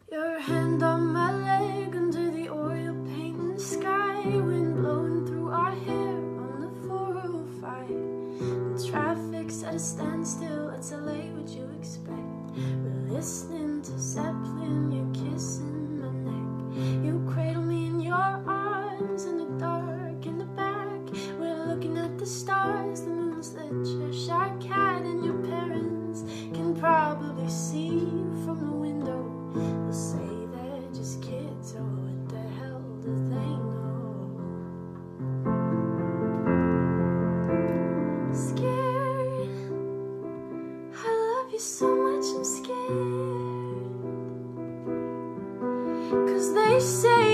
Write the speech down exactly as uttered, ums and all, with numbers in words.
Your hand on my leg under the oil paint in the sky, wind blowing through our hair on the four oh five. The traffic's at a standstill, it's L A, what you expect? We're listening to Zeppelin, you're kissing my neck. You cradle me in your arms in the dark in the back. We're looking at the stars, the moon's lit, Cheshire Cat, and your parents can probably see you from the window. They'll say they're just kids, oh what the hell do they know? I'm scared, I love you so much, I'm scared, 'cause they say